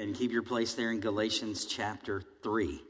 and keep your place there in Galatians chapter 3.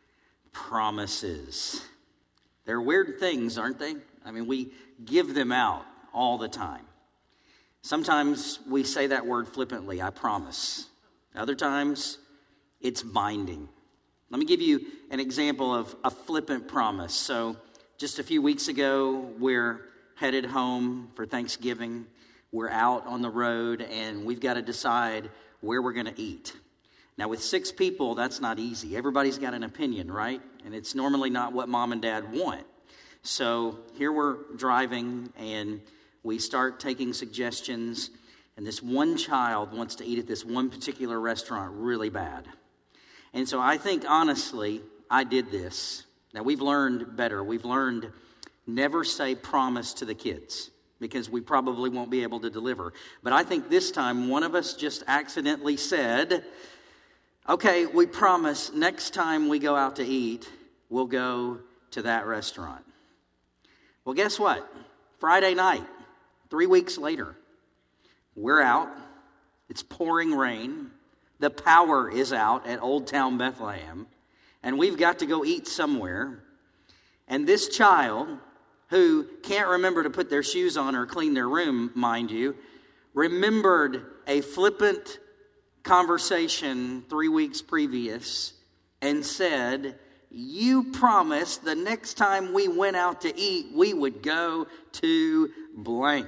Promises. They're weird things, aren't they? I mean, we give them out all the time. Sometimes we say that word flippantly, I promise. Other times, it's binding. Let me give you an example of a flippant promise. So, just a few weeks ago, we're headed home for Thanksgiving. We're out on the road, and we've got to decide where we're going to eat. Now, with 6 people, that's not easy. Everybody's got an opinion, right? And it's normally not what mom and dad want. So here we're driving, and we start taking suggestions, and this one child wants to eat at this one particular restaurant really bad. And so I think, honestly, I did this. Now, we've learned better. We've learned never say promise to the kids, because we probably won't be able to deliver. But I think this time, one of us just accidentally said, okay, we promise next time we go out to eat, we'll go to that restaurant. Well, guess what? Friday night, 3 weeks later, we're out. It's pouring rain. The power is out at Old Town Bethlehem. And we've got to go eat somewhere. And this child, who can't remember to put their shoes on or clean their room, mind you, remembered a flippant conversation 3 weeks previous and said, you promised the next time we went out to eat, we would go to blank.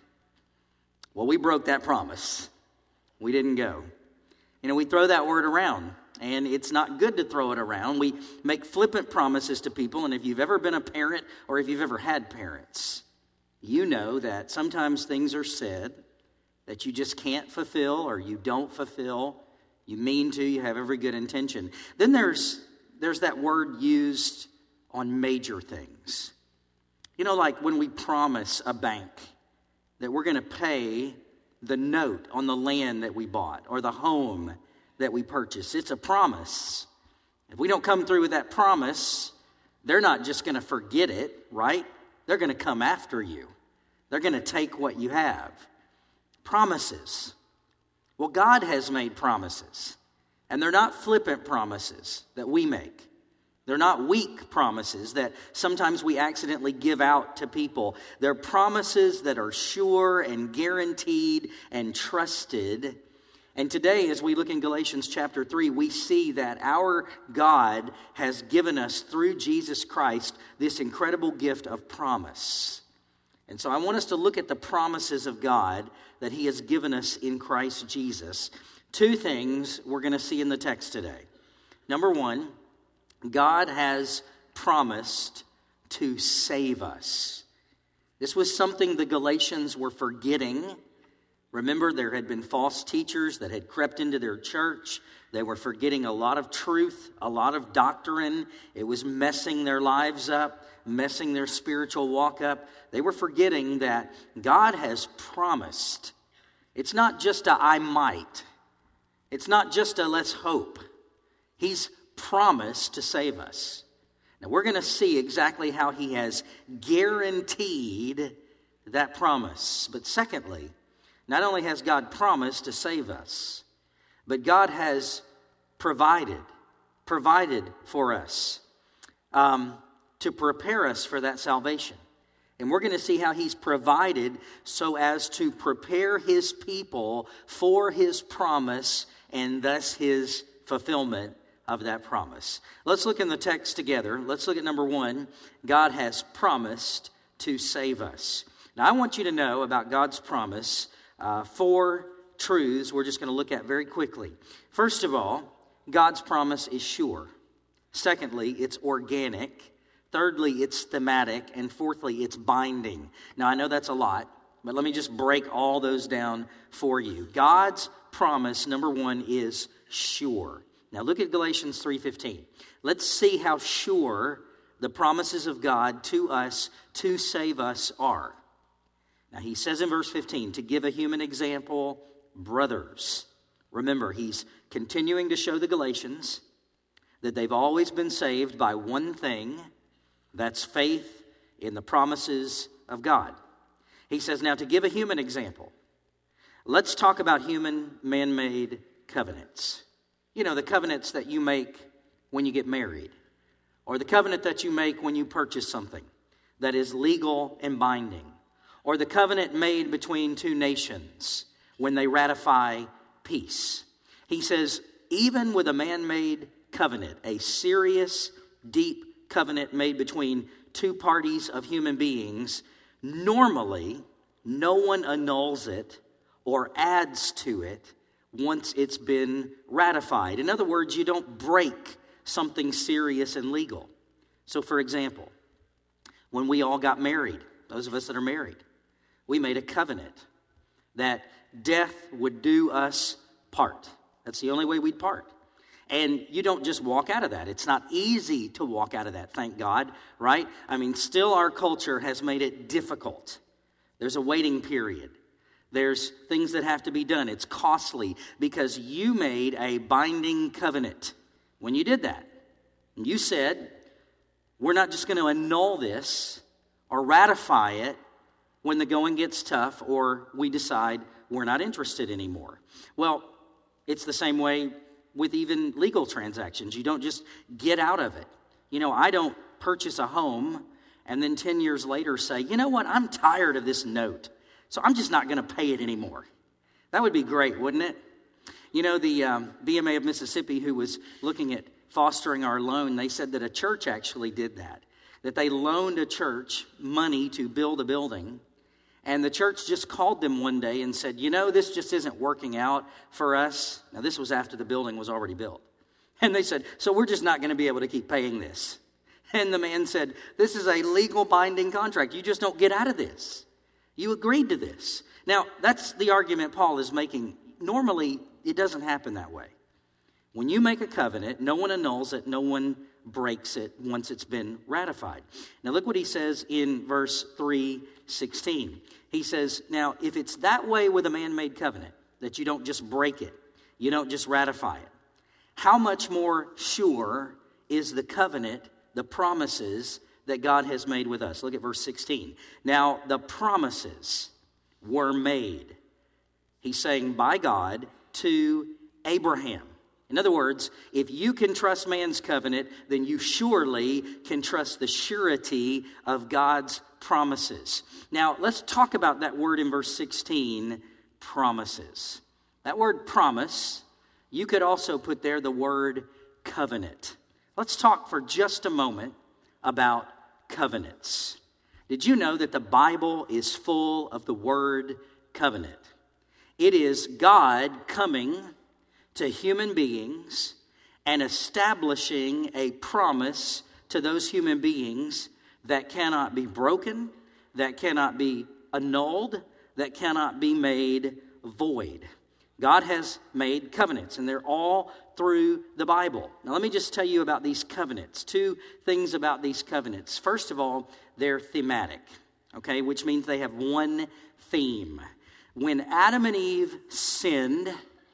Well, we broke that promise. We didn't go. You know, we throw that word around, and it's not good to throw it around. We make flippant promises to people, and if you've ever been a parent or if you've ever had parents, you know that sometimes things are said that you just can't fulfill or you don't fulfill. You mean to, you have every good intention. Then there's that word used on major things. You know, like when we promise a bank that we're going to pay the note on the land that we bought or the home that we purchased. It's a promise. If we don't come through with that promise, they're not just going to forget it, right? They're going to come after you. They're going to take what you have. Promises. Well, God has made promises, and they're not flippant promises that we make. They're not weak promises that sometimes we accidentally give out to people. They're promises that are sure and guaranteed and trusted. And today, as we look in Galatians chapter 3, we see that our God has given us through Jesus Christ this incredible gift of promise. And so I want us to look at the promises of God that He has given us in Christ Jesus. 2 things we're going to see in the text today. Number 1, God has promised to save us. This was something the Galatians were forgetting. Remember, there had been false teachers that had crept into their church. They were forgetting a lot of truth, a lot of doctrine. It was messing their lives up, messing their spiritual walk up. They were forgetting that God has promised. It's not just a I might. It's not just a let's hope. He's promised to save us. Now we're going to see exactly how He has guaranteed that promise. But secondly, not only has God promised to save us, but God has provided for us to prepare us for that salvation. And we're going to see how He's provided so as to prepare His people for His promise and thus His fulfillment of that promise. Let's look in the text together. Let's look at number 1. God has promised to save us. Now, I want you to know about God's promise 4 truths we're just going to look at very quickly. First of all, God's promise is sure. Secondly, it's organic. Thirdly, it's thematic. And fourthly, it's binding. Now, I know that's a lot, but let me just break all those down for you. God's promise, number 1, is sure. Now, look at Galatians 3:15. Let's see how sure the promises of God to us to save us are. Now, he says in verse 15, to give a human example, brothers. Remember, he's continuing to show the Galatians that they've always been saved by one thing, that's faith in the promises of God. He says, now to give a human example, let's talk about human man-made covenants. You know, the covenants that you make when you get married, or the covenant that you make when you purchase something that is legal and binding, or the covenant made between two nations when they ratify peace. He says, even with a man-made covenant, a serious, deep covenant made between two parties of human beings, normally no one annuls it or adds to it once it's been ratified. In other words, you don't break something serious and legal. So, for example, when we all got married, those of us that are married, we made a covenant that death would do us part. That's the only way we'd part. And you don't just walk out of that. It's not easy to walk out of that, thank God, right? I mean, still our culture has made it difficult. There's a waiting period. There's things that have to be done. It's costly because you made a binding covenant. When you did that, you said, we're not just going to annul this or ratify it when the going gets tough or we decide we're not interested anymore. Well, it's the same way with even legal transactions. You don't just get out of it. You know, I don't purchase a home and then 10 years later say, you know what, I'm tired of this note, so I'm just not going to pay it anymore. That would be great, wouldn't it? You know, the BMA of Mississippi, who was looking at fostering our loan, they said that a church actually did that they loaned a church money to build a building, and the church just called them one day and said, you know, this just isn't working out for us. Now, this was after the building was already built. And they said, so we're just not going to be able to keep paying this. And the man said, this is a legal binding contract. You just don't get out of this. You agreed to this. Now, that's the argument Paul is making. Normally, it doesn't happen that way. When you make a covenant, no one annuls it, no one breaks it once it's been ratified. Now look what he says in verse 3:16. He says, now if it's that way with a man-made covenant, that you don't just break it, you don't just ratify it, how much more sure is the covenant, the promises that God has made with us? Look at verse 16. Now the promises were made, he's saying, by God to Abraham. In other words, if you can trust man's covenant, then you surely can trust the surety of God's promises. Now, let's talk about that word in verse 16, promises. That word promise, you could also put there the word covenant. Let's talk for just a moment about covenants. Did you know that the Bible is full of the word covenant? It is God coming to human beings and establishing a promise to those human beings that cannot be broken, that cannot be annulled, that cannot be made void. God has made covenants, and they're all through the Bible. Now, let me just tell you about these covenants. Two things about these covenants. First of all, they're thematic, okay, which means they have one theme. When Adam and Eve sinned,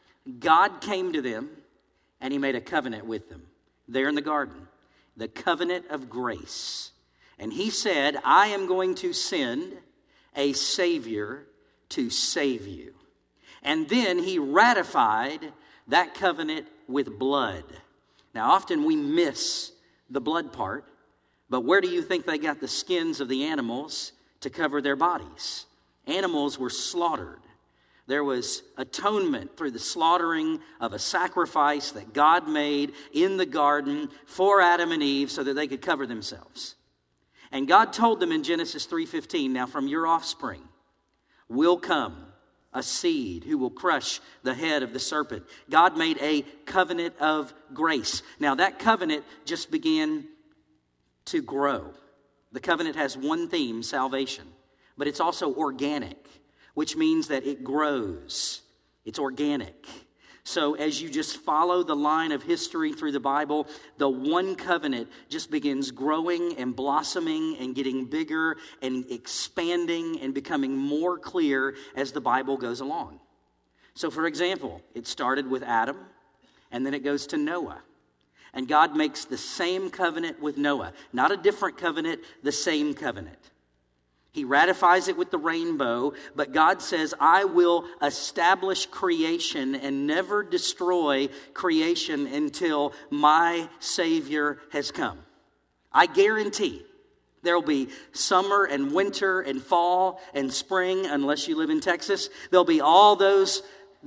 God came to them and he made a covenant with them there in the garden, the covenant of grace. And he said, I am going to send a Savior to save you. And then he ratified that covenant with blood. Now, often we miss the blood part, but where do you think they got the skins of the animals to cover their bodies? Animals were slaughtered. There was atonement through the slaughtering of a sacrifice that God made in the garden for Adam and Eve so that they could cover themselves. And God told them in Genesis 3:15, now from your offspring will come a seed who will crush the head of the serpent. God made a covenant of grace. Now that covenant just began to grow. The covenant has one theme, salvation, but it's also organic, which means that it grows. It's organic. So as you just follow the line of history through the Bible, the one covenant just begins growing and blossoming and getting bigger and expanding and becoming more clear as the Bible goes along. So for example, it started with Adam, and then it goes to Noah. And God makes the same covenant with Noah. Not a different covenant, the same covenant. He ratifies it with the rainbow, but God says, I will establish creation and never destroy creation until my Savior has come. I guarantee there will be summer and winter and fall and spring, unless you live in Texas. There'll be all those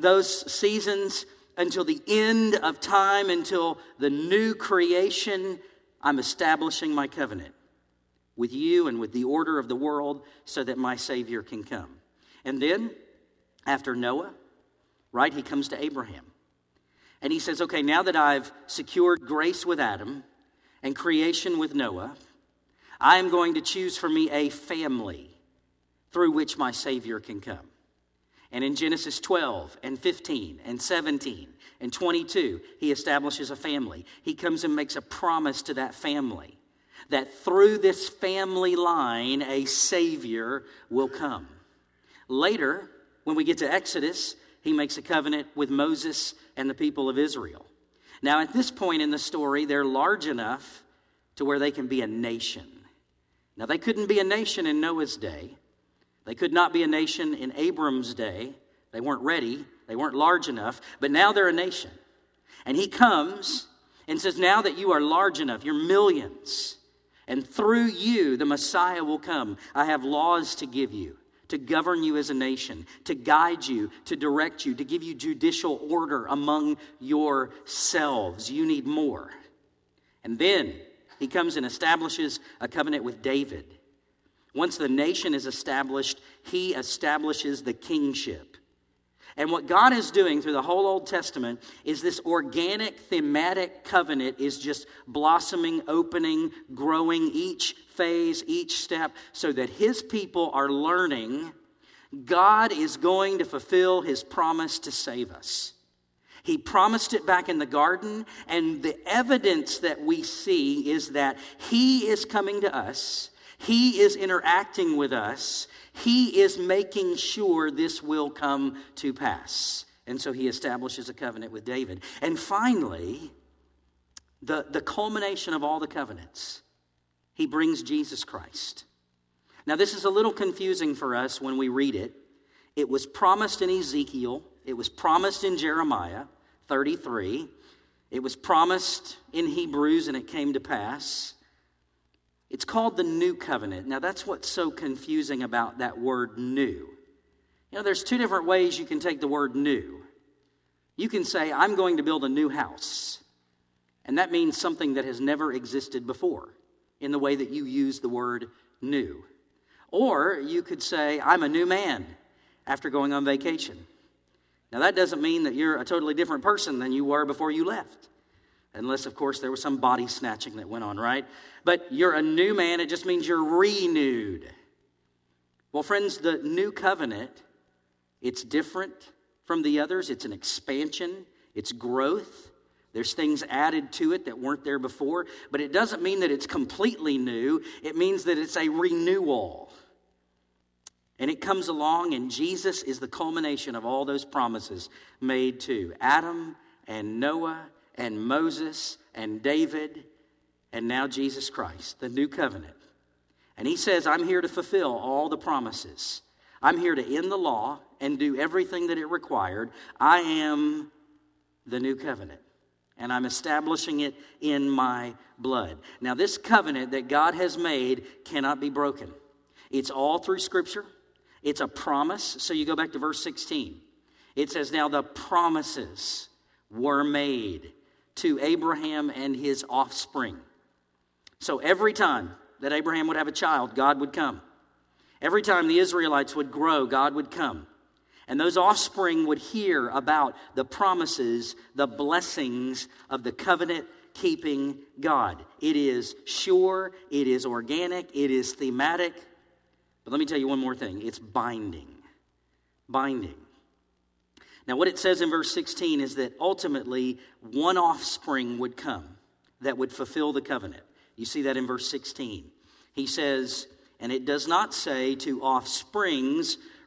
seasons until the end of time, until the new creation. I'm establishing my covenant with you and with the order of the world so that my Savior can come. And then, after Noah, right, he comes to Abraham. And he says, okay, now that I've secured grace with Adam and creation with Noah, I am going to choose for me a family through which my Savior can come. And in Genesis 12 and 15 and 17 and 22, he establishes a family. He comes and makes a promise to that family that through this family line, a Savior will come. Later, when we get to Exodus, he makes a covenant with Moses and the people of Israel. Now, at this point in the story, they're large enough to where they can be a nation. Now, they couldn't be a nation in Noah's day. They could not be a nation in Abram's day. They weren't ready. They weren't large enough. But now they're a nation. And he comes and says, now that you are large enough, you're millions, and through you, the Messiah will come. I have laws to give you, to govern you as a nation, to guide you, to direct you, to give you judicial order among yourselves. You need more. And then he comes and establishes a covenant with David. Once the nation is established, he establishes the kingship. And what God is doing through the whole Old Testament is this organic, thematic covenant is just blossoming, opening, growing each phase, each step, so that his people are learning God is going to fulfill his promise to save us. He promised it back in the garden, and the evidence that we see is that he is coming to us. He is interacting with us. He is making sure this will come to pass. And so he establishes a covenant with David. And finally, the culmination of all the covenants, he brings Jesus Christ. Now, this is a little confusing for us when we read it. It was promised in Ezekiel. It was promised in Jeremiah 33. It was promised in Hebrews, and it came to pass. It's called the New Covenant. Now, that's what's so confusing about that word new. You know, there's two different ways you can take the word new. You can say, I'm going to build a new house. And that means something that has never existed before in the way that you use the word new. Or you could say, I'm a new man after going on vacation. Now, that doesn't mean that you're a totally different person than you were before you left. Unless, of course, there was some body snatching that went on, right? But you're a new man. It just means you're renewed. Well, friends, the new covenant, it's different from the others. It's an expansion. It's growth. There's things added to it that weren't there before. But it doesn't mean that it's completely new. It means that it's a renewal. And it comes along, and Jesus is the culmination of all those promises made to Adam and Noah and Moses and David, and now Jesus Christ, the new covenant. And he says, I'm here to fulfill all the promises. I'm here to end the law and do everything that it required. I am the new covenant, and I'm establishing it in my blood. Now, this covenant that God has made cannot be broken. It's all through Scripture. It's a promise. So you go back to verse 16. It says, now the promises were made to Abraham and his offspring. So every time that Abraham would have a child, God would come. Every time the Israelites would grow, God would come. And those offspring would hear about the promises, the blessings of the covenant-keeping God. It is sure, it is organic, it is thematic. But let me tell you one more thing. It's binding. Binding. Now, what it says in verse 16 is that ultimately one offspring would come that would fulfill the covenant. You see that in verse 16. He says, and it does not say to offsprings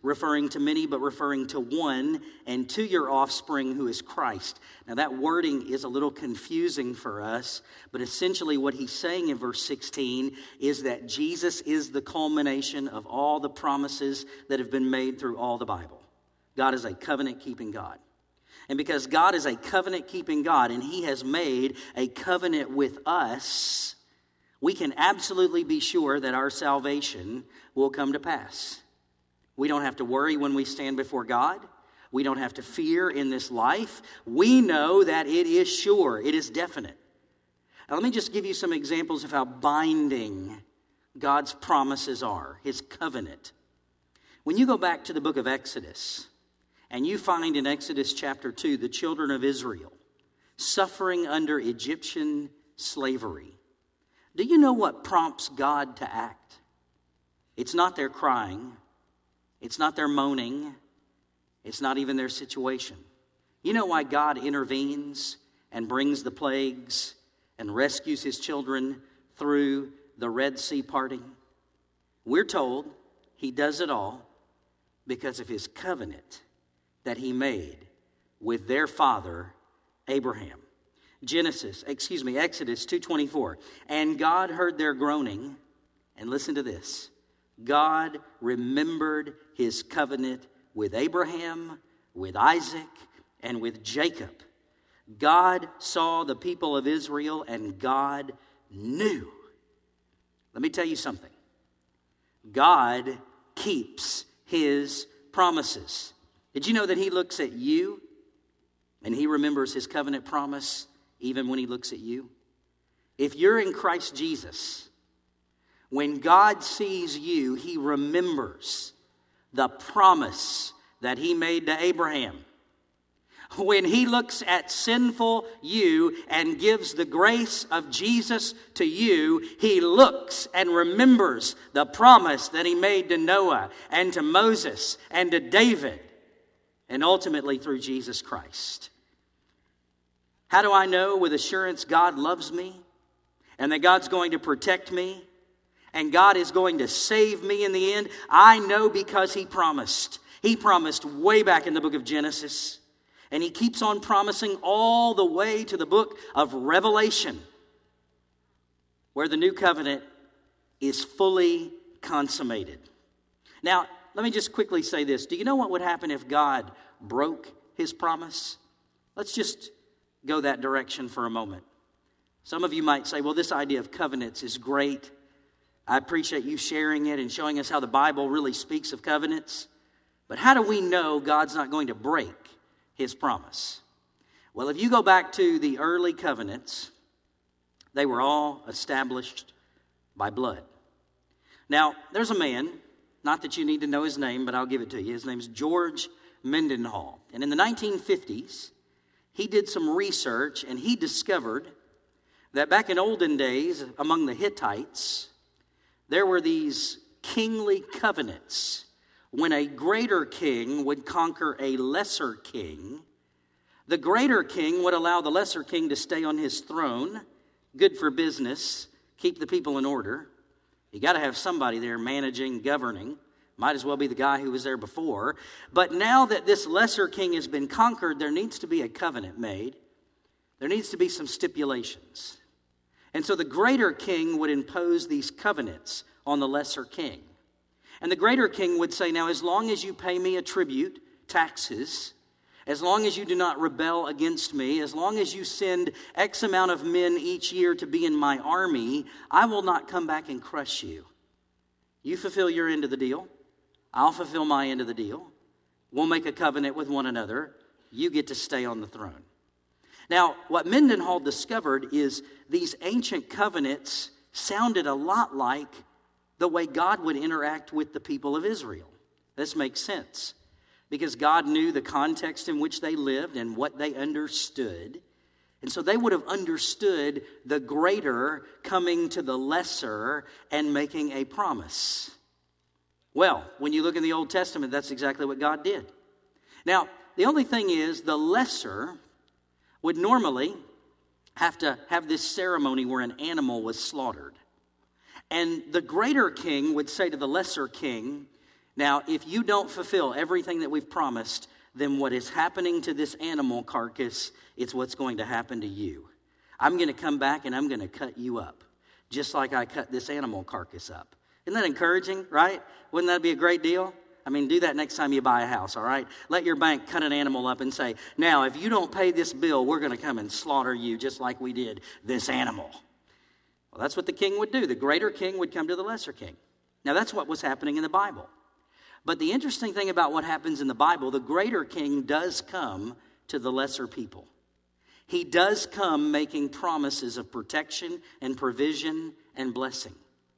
referring to many, but referring to one, and to your offspring who is Christ. Now that wording is a little confusing for us, but essentially what he's saying in verse 16 is that Jesus is the culmination of all the promises that have been made through all the Bible. God is a covenant-keeping God. And because God is a covenant-keeping God and he has made a covenant with us, we can absolutely be sure that our salvation will come to pass. We don't have to worry when we stand before God. We don't have to fear in this life. We know that it is sure. It is definite. Now, let me just give you some examples of how binding God's promises are, his covenant. When you go back to the book of Exodus, and you find in Exodus chapter 2 the children of Israel suffering under Egyptian slavery, do you know what prompts God to act? It's not their crying. It's not their moaning. It's not even their situation. You know why God intervenes and brings the plagues and rescues his children through the Red Sea parting? We're told he does it all because of his covenant that he made with their father Abraham. Exodus 2:24. And God heard their groaning, and listen to this. God remembered his covenant with Abraham, with Isaac, and with Jacob. God saw the people of Israel, and God knew. Let me tell you something. God keeps his promises. Did you know that he looks at you and he remembers his covenant promise even when he looks at you? If you're in Christ Jesus, when God sees you, he remembers the promise that he made to Abraham. When he looks at sinful you and gives the grace of Jesus to you, he looks and remembers the promise that he made to Noah and to Moses and to David, and ultimately through Jesus Christ. How do I know with assurance God loves me and that God's going to protect me and God is going to save me in the end? I know because he promised. He promised way back in the book of Genesis, and he keeps on promising all the way to the book of Revelation, where the new covenant is fully consummated. Now, let me just quickly say this. Do you know what would happen if God broke his promise? Let's just go that direction for a moment. Some of you might say, well, this idea of covenants is great. I appreciate you sharing it and showing us how the Bible really speaks of covenants. But how do we know God's not going to break his promise? Well, if you go back to the early covenants, they were all established by blood. Now, there's a man, not that you need to know his name, but I'll give it to you. His name's George Mendenhall. And in the 1950s, he did some research and he discovered that back in olden days, among the Hittites, there were these kingly covenants. When a greater king would conquer a lesser king, the greater king would allow the lesser king to stay on his throne, good for business, keep the people in order. You got to have somebody there managing, governing. Might as well be the guy who was there before. But now that this lesser king has been conquered, there needs to be a covenant made. There needs to be some stipulations. And so the greater king would impose these covenants on the lesser king. And the greater king would say, now, as long as you pay me a tribute, taxes, as long as you do not rebel against me, as long as you send X amount of men each year to be in my army, I will not come back and crush you. You fulfill your end of the deal. I'll fulfill my end of the deal. We'll make a covenant with one another. You get to stay on the throne. Now, what Mendenhall discovered is these ancient covenants sounded a lot like the way God would interact with the people of Israel. This makes sense because God knew the context in which they lived and what they understood. And so they would have understood the greater coming to the lesser and making a promise. Well, when you look in the Old Testament, that's exactly what God did. Now, the only thing is the lesser would normally have to have this ceremony where an animal was slaughtered. And the greater king would say to the lesser king, Now, if you don't fulfill everything that we've promised, then what is happening to this animal carcass, it's what's going to happen to you. I'm going to come back and I'm going to cut you up, just like I cut this animal carcass up. Isn't that encouraging, right? Wouldn't that be a great deal? I mean, do that next time you buy a house, all right? Let your bank cut an animal up and say, now, if you don't pay this bill, we're going to come and slaughter you just like we did this animal. Well, that's what the king would do. The greater king would come to the lesser king. Now, that's what was happening in the Bible. But the interesting thing about what happens in the Bible, the greater king does come to the lesser people. He does come making promises of protection and provision and blessing.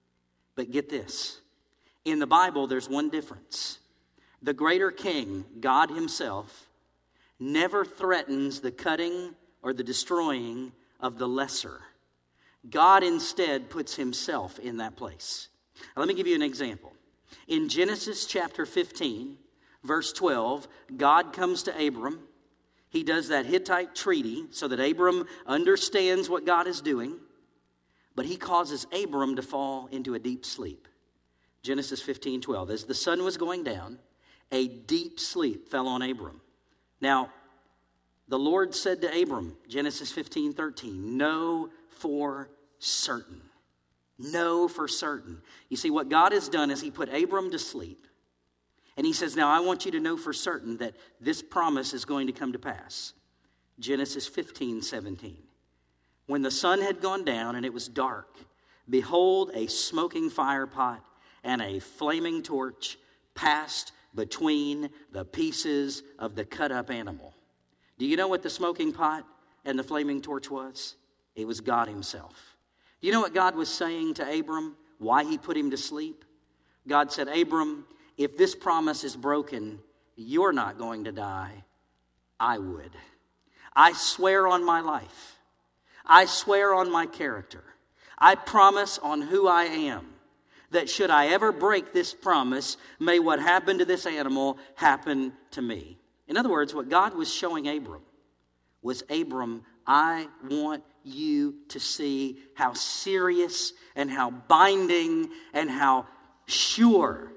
But get this. In the Bible, there's one difference. The greater king, God himself, never threatens the cutting or the destroying of the lesser. God instead puts himself in that place. Now, let me give you an example. In Genesis chapter 15, verse 12, God comes to Abram. He does that Hittite treaty so that Abram understands what God is doing, but he causes Abram to fall into a deep sleep. Genesis 15:12. As the sun was going down, a deep sleep fell on Abram. Now, the Lord said to Abram, Genesis 15:13, know for certain. Know for certain. You see, what God has done is he put Abram to sleep. And he says, now I want you to know for certain that this promise is going to come to pass. Genesis 15:17. When the sun had gone down and it was dark, behold, a smoking fire pot and a flaming torch passed between the pieces of the cut up animal. Do you know what the smoking pot and the flaming torch was? It was God himself. Do you know what God was saying to Abram? Why he put him to sleep? God said, Abram, if this promise is broken, you're not going to die. I would. I swear on my life. I swear on my character. I promise on who I am that should I ever break this promise, may what happened to this animal happen to me. In other words, what God was showing Abram was, Abram, I want you to see how serious and how binding and how sure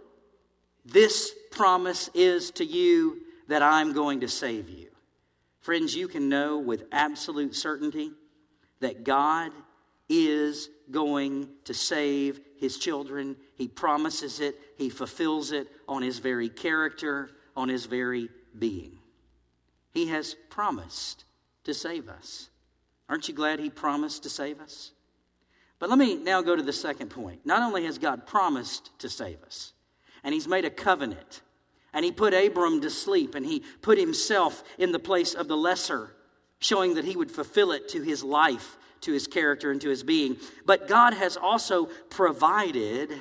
this promise is to you that I'm going to save you. Friends, you can know with absolute certainty that God is going to save his children. He promises it. He fulfills it on his very character, on his very being. He has promised to save us. Aren't you glad he promised to save us? But let me now go to the second point. Not only has God promised to save us, and he's made a covenant, and he put Abram to sleep, and he put himself in the place of the lesser, showing that he would fulfill it to his life, to his character, and to his being. But God has also provided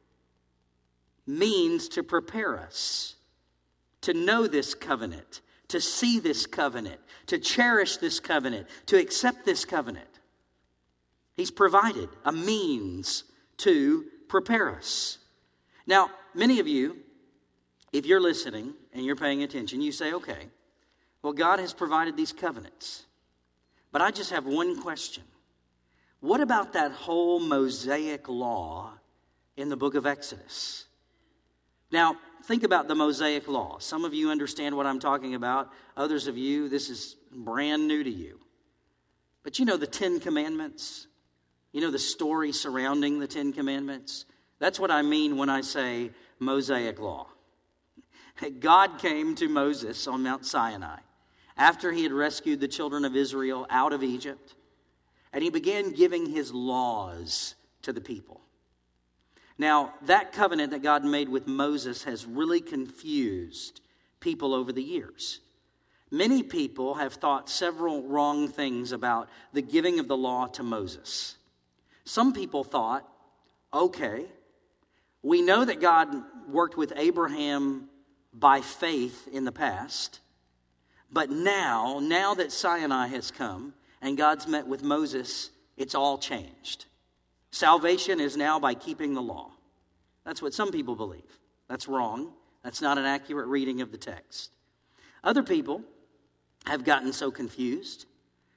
means to prepare us to know this covenant, to see this covenant, to cherish this covenant, to accept this covenant. He's provided a means to prepare us. Now, many of you, if you're listening and you're paying attention, you say, okay, well, God has provided these covenants. But I just have one question. What about that whole Mosaic law in the book of Exodus? Now, think about the Mosaic law. Some of you understand what I'm talking about. Others of you, this is brand new to you. But you know the Ten Commandments? You know the story surrounding the Ten Commandments? That's what I mean when I say Mosaic law. God came to Moses on Mount Sinai after he had rescued the children of Israel out of Egypt, and he began giving his laws to the people. Now, that covenant that God made with Moses has really confused people over the years. Many people have thought several wrong things about the giving of the law to Moses. Some people thought, okay, we know that God worked with Abraham by faith in the past, but now that Sinai has come and God's met with Moses, it's all changed. Salvation is now by keeping the law. That's what some people believe. That's wrong. That's not an accurate reading of the text. Other people have gotten so confused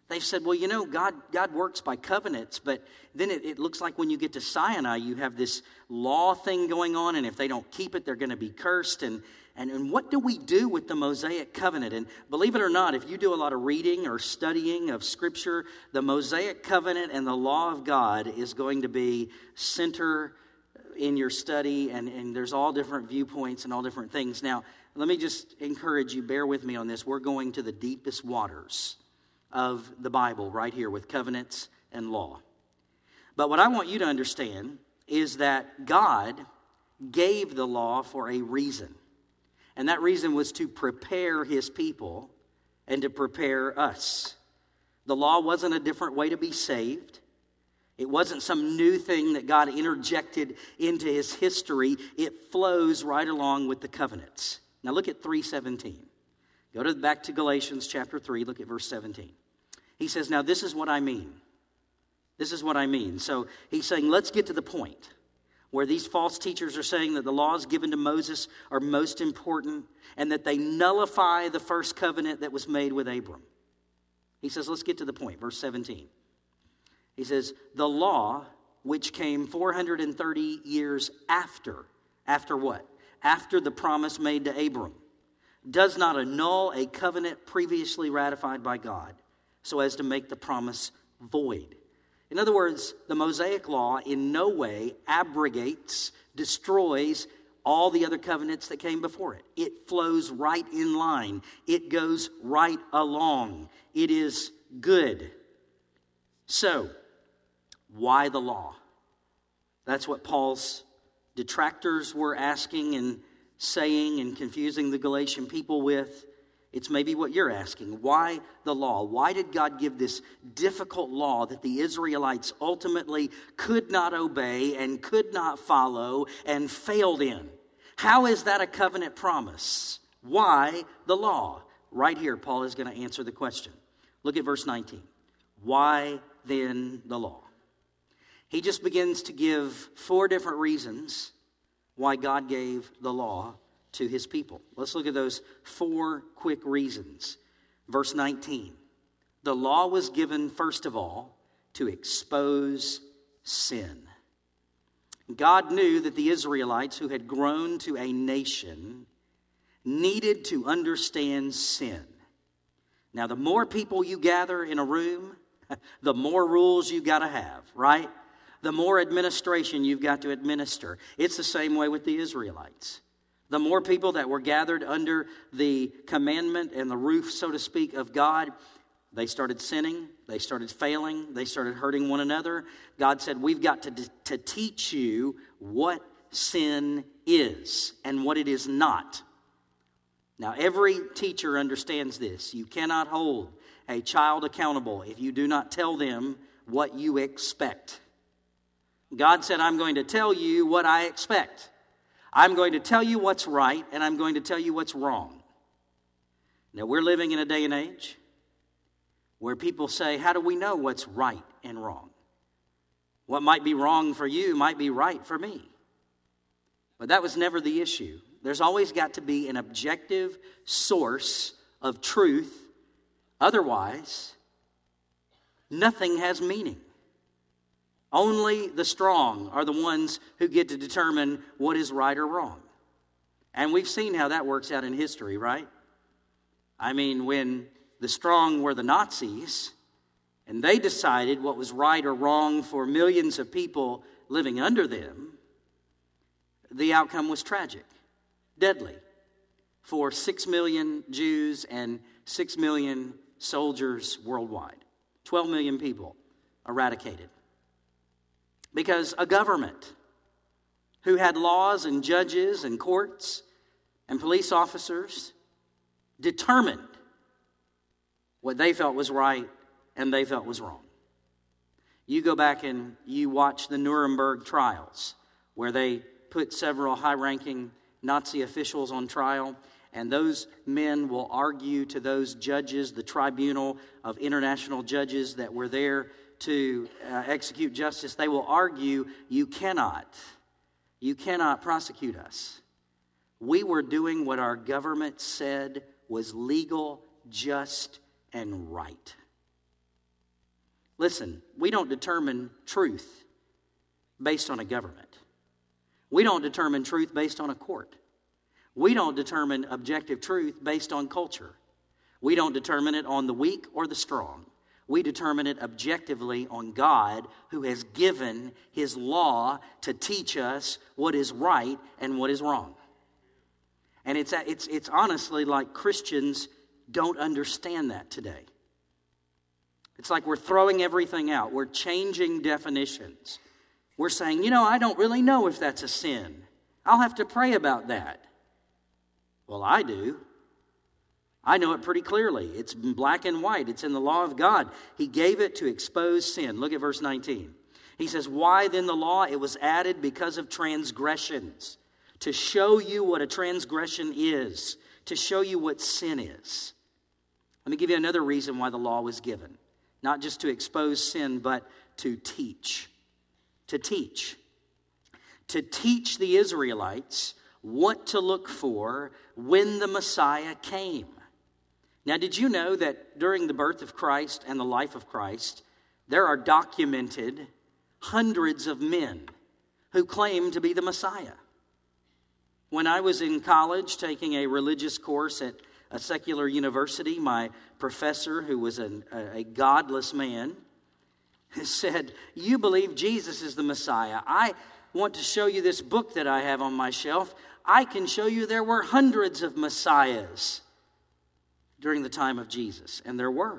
They've said, well, you know, God works by covenants, but then it looks like when you get to Sinai, you have this law thing going on, and if they don't keep it, they're going to be cursed. And what do we do with the Mosaic covenant? And believe it or not, if you do a lot of reading or studying of Scripture, the Mosaic covenant and the law of God is going to be center in your study, and there's all different viewpoints and all different things. Now, let me just encourage you, bear with me on this. We're going to the deepest waters of the Bible right here with covenants and law. But what I want you to understand is that God gave the law for a reason. And that reason was to prepare his people and to prepare us. The law wasn't a different way to be saved. It wasn't some new thing that God interjected into his history. It flows right along with the covenants. Now look at 3:17. Go back to Galatians chapter 3, look at verse 17. He says, now this is what I mean. This is what I mean. So he's saying, let's get to the point where these false teachers are saying that the laws given to Moses are most important and that they nullify the first covenant that was made with Abram. He says, let's get to the point. Verse 17. He says, the law which came 430 years after what? After the promise made to Abram, does not annul a covenant previously ratified by God, so as to make the promise void. In other words, the Mosaic law in no way abrogates, destroys all the other covenants that came before it. It flows right in line. It goes right along. It is good. So, why the law? That's what Paul's detractors were asking and saying and confusing the Galatian people with. It's maybe what you're asking. Why the law? Why did God give this difficult law that the Israelites ultimately could not obey and could not follow and failed in? How is that a covenant promise? Why the law? Right here, Paul is going to answer the question. Look at verse 19. Why then the law? He just begins to give 4 different reasons why God gave the law to his people. Let's look at those 4 quick reasons. Verse 19. The law was given, first of all, to expose sin. God knew that the Israelites, who had grown to a nation, needed to understand sin. Now, the more people you gather in a room, the more rules you got to have, right? The more administration you've got to administer. It's the same way with the Israelites. The more people that were gathered under the commandment and the roof, so to speak, of God, they started sinning, they started failing, they started hurting one another. God said, we've got to teach you what sin is and what it is not. Now, every teacher understands this. You cannot hold a child accountable if you do not tell them what you expect. God said, I'm going to tell you what I expect. I'm going to tell you what's right, and I'm going to tell you what's wrong. Now, we're living in a day and age where people say, how do we know what's right and wrong? What might be wrong for you might be right for me. But that was never the issue. There's always got to be an objective source of truth. Otherwise, nothing has meaning. Only the strong are the ones who get to determine what is right or wrong. And we've seen how that works out in history, right? I mean, when the strong were the Nazis, and they decided what was right or wrong for millions of people living under them, the outcome was tragic, deadly, for 6 million Jews and 6 million soldiers worldwide. 12 million people eradicated. Because a government who had laws and judges and courts and police officers determined what they felt was right and they felt was wrong. You go back and you watch the Nuremberg trials, where they put several high-ranking Nazi officials on trial, and those men will argue to those judges, the tribunal of international judges that were there to execute justice. They will argue, you cannot prosecute us. We were doing what our government said was legal, just, and right. Listen, we don't determine truth based on a government. We don't determine truth based on a court. We don't determine objective truth based on culture. We don't determine it on the weak or the strong. We determine it objectively on God, who has given His law to teach us what is right and what is wrong. And it's honestly like Christians don't understand that today. It's like we're throwing everything out. We're changing definitions. We're saying, I don't really know if that's a sin. I'll have to pray about that. Well, I do. I know it pretty clearly. It's black and white. It's in the law of God. He gave it to expose sin. Look at verse 19. He says, why then the law? It was added because of transgressions, to show you what a transgression is, to show you what sin is. Let me give you another reason why the law was given. Not just to expose sin, but to teach. To teach. To teach the Israelites what to look for when the Messiah came. Now, did you know that during the birth of Christ and the life of Christ, there are documented hundreds of men who claim to be the Messiah? When I was in college taking a religious course at a secular university, my professor, who was a godless man, said, "You believe Jesus is the Messiah. I want to show you this book that I have on my shelf. I can show you there were hundreds of Messiahs during the time of Jesus." And there were.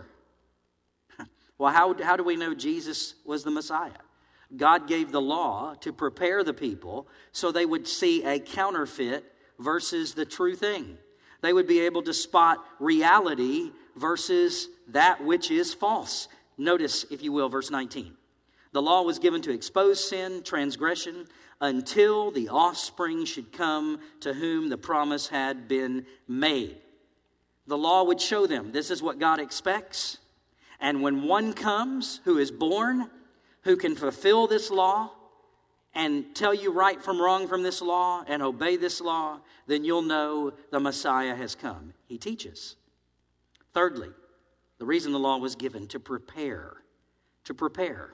Well, how do we know Jesus was the Messiah? God gave the law to prepare the people so they would see a counterfeit versus the true thing. They would be able to spot reality versus that which is false. Notice, if you will, verse 19. The law was given to expose sin, transgression, until the offspring should come to whom the promise had been made. The law would show them this is what God expects. And when one comes who is born, who can fulfill this law and tell you right from wrong from this law and obey this law, then you'll know the Messiah has come. He teaches. Thirdly, the reason the law was given, to prepare. To prepare.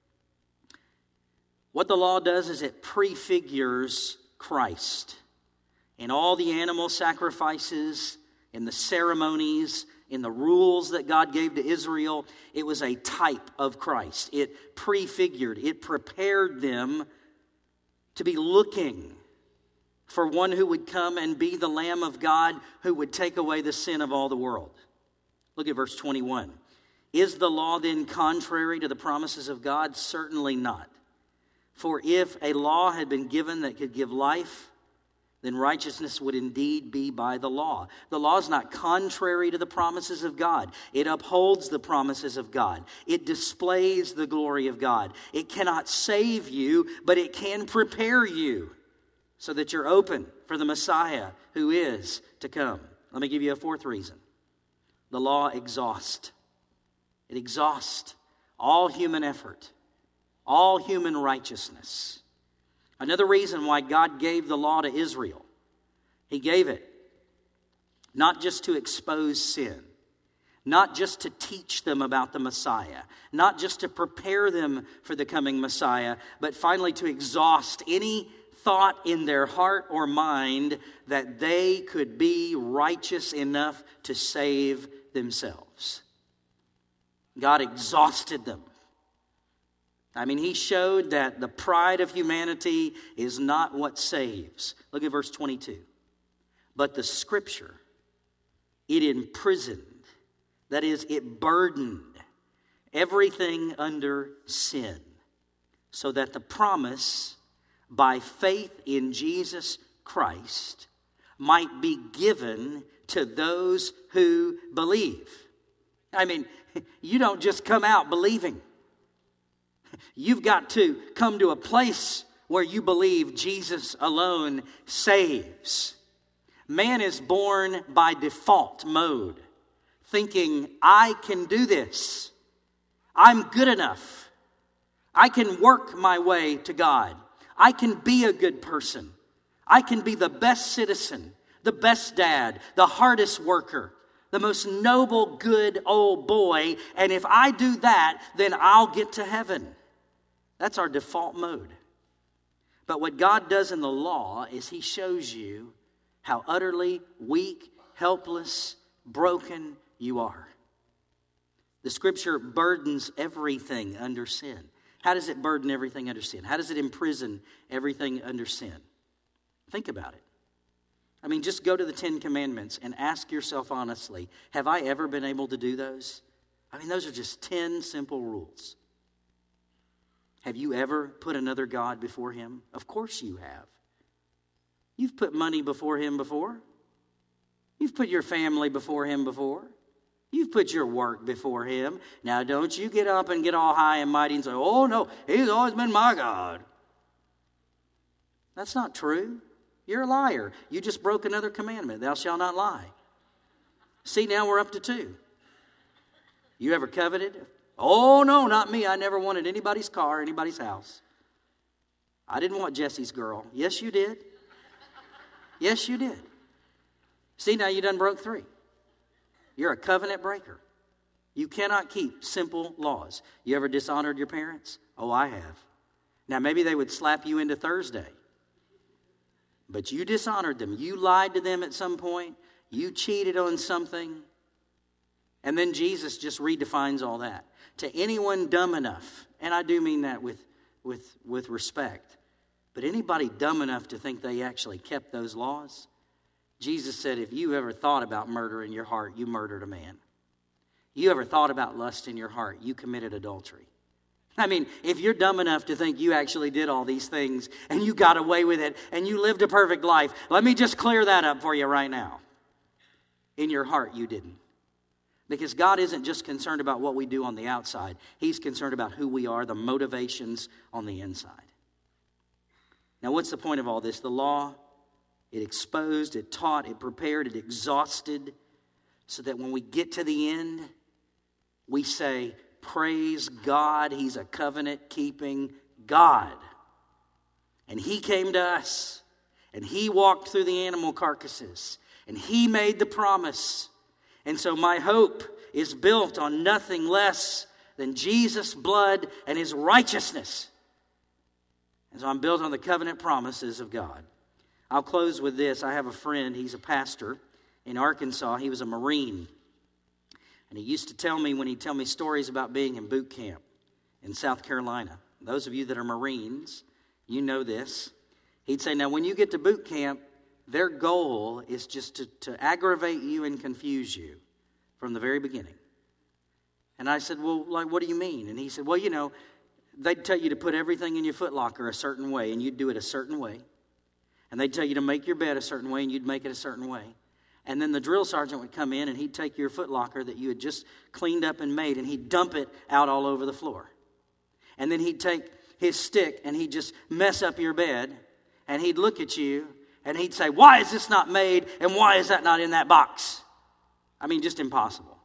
What the law does is it prefigures Christ. In all the animal sacrifices, in the ceremonies, in the rules that God gave to Israel, it was a type of Christ. It prefigured, it prepared them to be looking for one who would come and be the Lamb of God who would take away the sin of all the world. Look at verse 21. Is the law then contrary to the promises of God? Certainly not. For if a law had been given that could give life, then righteousness would indeed be by the law. The law is not contrary to the promises of God. It upholds the promises of God. It displays the glory of God. It cannot save you, but it can prepare you so that you're open for the Messiah who is to come. Let me give you a fourth reason. The law exhausts. It exhausts all human effort, all human righteousness. Another reason why God gave the law to Israel. He gave it not just to expose sin, not just to teach them about the Messiah, not just to prepare them for the coming Messiah, but finally to exhaust any thought in their heart or mind that they could be righteous enough to save themselves. God exhausted them. He showed that the pride of humanity is not what saves. Look at verse 22. But the Scripture, it imprisoned, that is, it burdened everything under sin, so that the promise by faith in Jesus Christ might be given to those who believe. You don't just come out believing. You've got to come to a place where you believe Jesus alone saves. Man is born by default mode, thinking, I can do this. I'm good enough. I can work my way to God. I can be a good person. I can be the best citizen, the best dad, the hardest worker, the most noble, good old boy, and if I do that, then I'll get to heaven. That's our default mode. But what God does in the law is he shows you how utterly weak, helpless, broken you are. The Scripture burdens everything under sin. How does it burden everything under sin? How does it imprison everything under sin? Think about it. I mean, just go to the 10 Commandments and ask yourself honestly, have I ever been able to do those? I mean, those are just 10 simple rules. Have you ever put another God before him? Of course you have. You've put money before him before. You've put your family before him before. You've put your work before him. Now, don't you get up and get all high and mighty and say, oh, no, he's always been my God. That's not true. You're a liar. You just broke another commandment. Thou shalt not lie. See, now we're up to 2. You ever coveted? Oh, no, not me. I never wanted anybody's car, anybody's house. I didn't want Jesse's girl. Yes, you did. Yes, you did. See, now you done broke 3. You're a covenant breaker. You cannot keep simple laws. You ever dishonored your parents? Oh, I have. Now, maybe they would slap you into Thursday. But you dishonored them. You lied to them at some point. You cheated on something. And then Jesus just redefines all that. To anyone dumb enough, and I do mean that with respect, but anybody dumb enough to think they actually kept those laws, Jesus said, if you ever thought about murder in your heart, you murdered a man. You ever thought about lust in your heart, you committed adultery. I mean, if you're dumb enough to think you actually did all these things and you got away with it and you lived a perfect life, let me just clear that up for you right now. In your heart, you didn't. Because God isn't just concerned about what we do on the outside. He's concerned about who we are, the motivations on the inside. Now, what's the point of all this? The law, it exposed, it taught, it prepared, it exhausted, so that when we get to the end, we say, praise God, he's a covenant-keeping God. And he came to us, and he walked through the animal carcasses, and he made the promise. And so my hope is built on nothing less than Jesus' blood and his righteousness. And so I'm built on the covenant promises of God. I'll close with this. I have a friend, he's a pastor in Arkansas. He was a Marine. And he used to tell me, when he'd tell me stories about being in boot camp in South Carolina. Those of you that are Marines, you know this. He'd say, now when you get to boot camp, their goal is just to aggravate you and confuse you from the very beginning. And I said, well, like, what do you mean? And he said, well, you know, they'd tell you to put everything in your footlocker a certain way, and you'd do it a certain way. And they'd tell you to make your bed a certain way, and you'd make it a certain way. And then the drill sergeant would come in, and he'd take your footlocker that you had just cleaned up and made, and he'd dump it out all over the floor. And then he'd take his stick, and he'd just mess up your bed, and he'd look at you, and he'd say, why is this not made, and why is that not in that box? I mean, just impossible.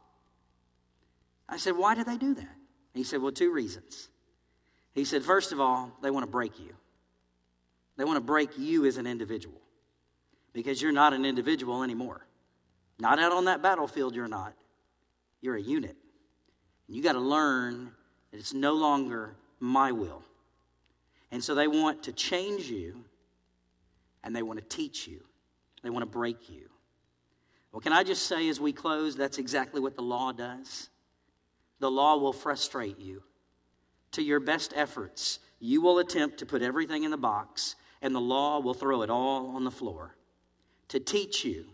I said, why do they do that? He said, well, 2 reasons. He said, first of all, they want to break you. They want to break you as an individual, because you're not an individual anymore. Not out on that battlefield, you're not. You're a unit. And you got to learn that it's no longer my will. And so they want to change you, and they want to teach you. They want to break you. Well, can I just say as we close, that's exactly what the law does. The law will frustrate you. To your best efforts, you will attempt to put everything in the box, and the law will throw it all on the floor. To teach you,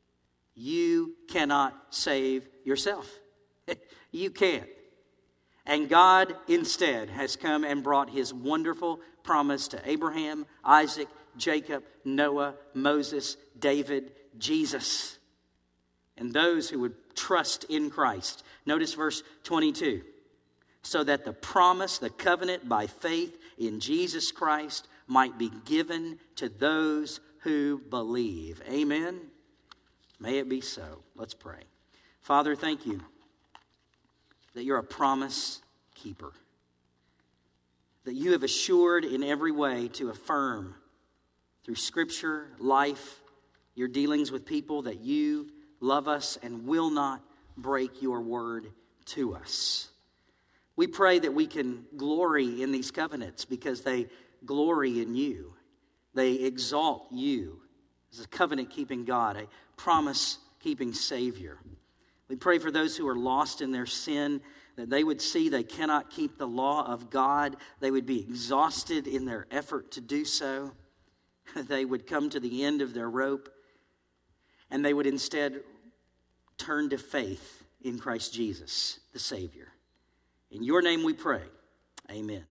you cannot save yourself. You can't. And God instead has come and brought his wonderful promise to Abraham, Isaac, Jacob, Noah, Moses, David, Jesus, and those who would trust in Christ. Notice verse 22. So that the promise, the covenant by faith in Jesus Christ might be given to those who believe. Amen. May it be so. Let's pray. Father, thank you that you're a promise keeper. That you have assured in every way to affirm through Scripture, life, your dealings with people, that you love us, and will not break your word to us. We pray that we can glory in these covenants because they glory in you. They exalt you as a covenant-keeping God, a promise-keeping Savior. We pray for those who are lost in their sin, that they would see they cannot keep the law of God. They would be exhausted in their effort to do so. They would come to the end of their rope, and they would instead turn to faith in Christ Jesus, the Savior. In your name we pray. Amen.